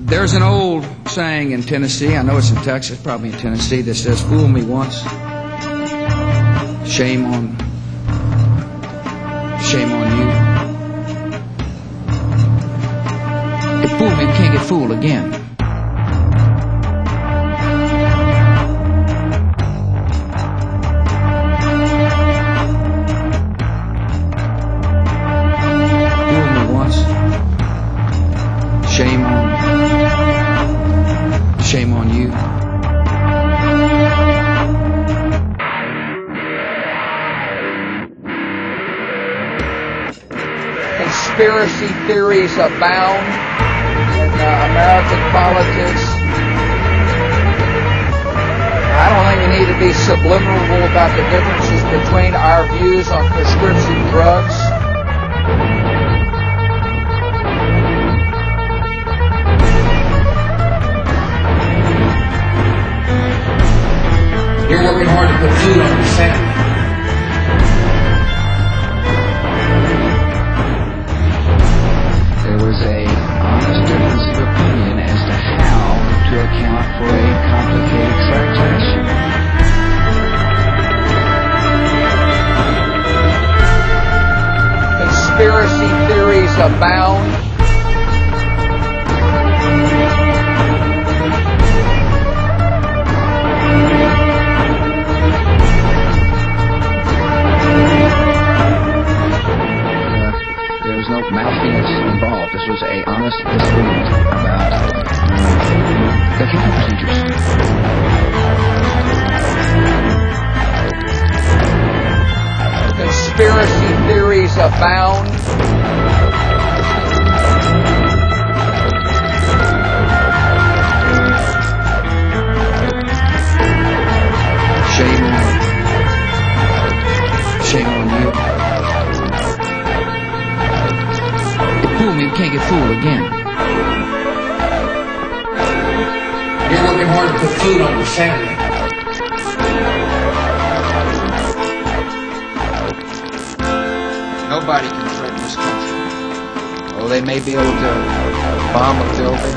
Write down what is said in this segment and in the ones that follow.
There's an old saying in Tennessee, I know it's in Texas, probably in Tennessee, that says, fool me once, shame on you. If fool me, you can't get fooled again. Fool me once, shame on you. Conspiracy theories abound in American politics. I don't think we need to be subliminal about the differences between our views on prescription drugs. You're working hard to put food on your family. There was a honest difference of opinion as to how to account for a complicated transaction. Conspiracy theories abound. There was no maskiness involved. This was a honest disagreement about the health procedures. Conspiracy theories abound. Shame on you. Fool me, you can't get fooled again. You're working hard to put food on your family. Nobody can threaten this country. Oh, they may be able to bomb a building.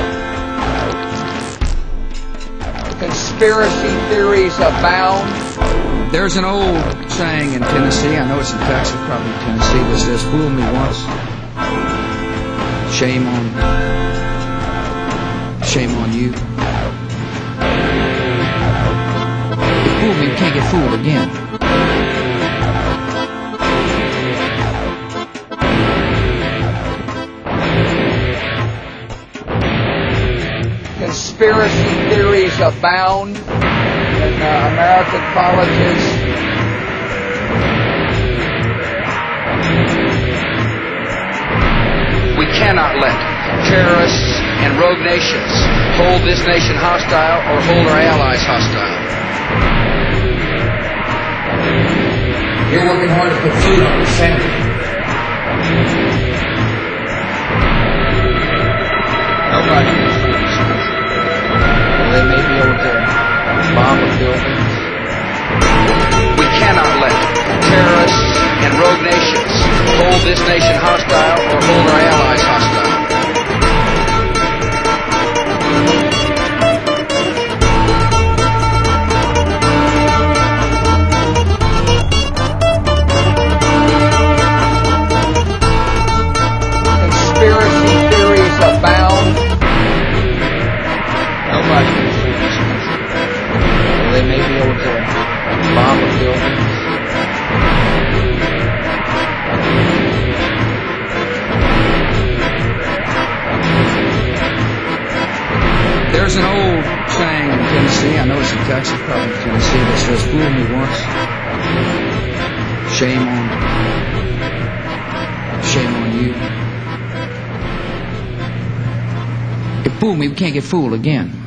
Conspiracy theories abound. There's an old saying in Tennessee, I know it's in Texas, probably in Tennessee, that says, fool me once, shame on you. If fool me, you can't get fooled again. Conspiracy theories abound in American politics. We cannot let terrorists and rogue nations hold this nation hostile or hold our allies hostile. You're working hard to put food on your family. Nobody can fool this country. They may be able to bomb a building. We cannot let terrorists and rogue nations hold this nation hostile or hold our allies hostile. Conspiracy theories abound. Nobody can fool this country. They may be able to bomb a building. There's an old saying in Tennessee, I know it's in Texas, probably in Tennessee, that says, fool me once, shame on you. If fool me, we can't get fooled again.